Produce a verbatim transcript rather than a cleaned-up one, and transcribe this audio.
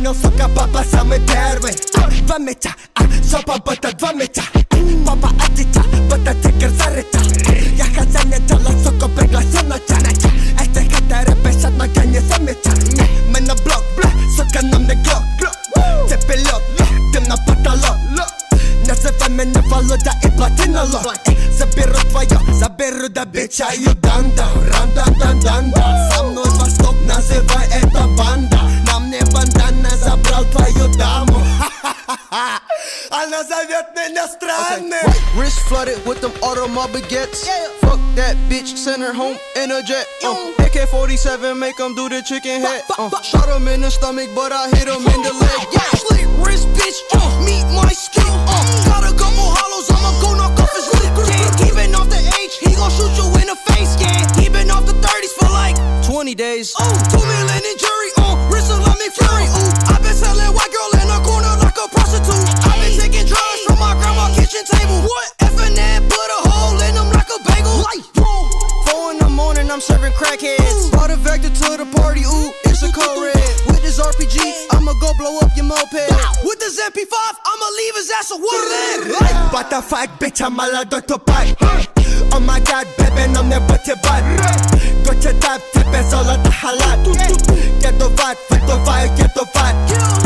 Podzielą soka, papa, same perły. Dwa mecia, sopa, bota, dwa mecia. Papa, aticha, bota, tyker, zaryta. Ja chadzenie, czala, soko, pegla, sonacia. Este hete, repy, szatna, ganie, samiecia. My na blok, soka na mnie glock. Cepy lot, tym na patalot. Nazywaj mnie Waluda i Platyna lot. Zabierу твоё, заберу до бича Юданда. Ранда-дан-данда. Со мной Восток, называй это банда. На мне бандана, забрал твою даму. Ха-ха-ха-ха. Она зовет меня странным. Okay. Wrist flooded with them automobile baguettes. Yeah. Fuck that bitch, send her home in a jet. Uh. A K forty-seven, make them do the chicken head. Uh. Shot him in the stomach, but I hit him in the leg. Yeah. Slick wrist, bitch, uh. meet my skin. Uh. Got a couple hollows, I'ma go knock off his lip. Yeah. He been off the H, he gon' shoot you in the face. Yeah. He been off the thirties for like twenty days. Ooh, two million in jury. Uh. Wrist of like McFlurry. Ooh, I been selling white girl in the corner like a prostitute. I been taking drugs from my grandma's kitchen table. What? F and N put a hole in them like a bagel. Light, boom. Four in the morning, I'm serving crackheads. Brought a Vector to the party, ooh, it's a code red. With this R P G, I'ma go blow up your moped. With this M P five, I'ma leave his ass a woodland. What the fuck, bitch, I'm молодой тупой. Oh my god, baby, на мне потебать. Гочи тап, тебе золото халат. Кедувать, выдуваю, кедувать.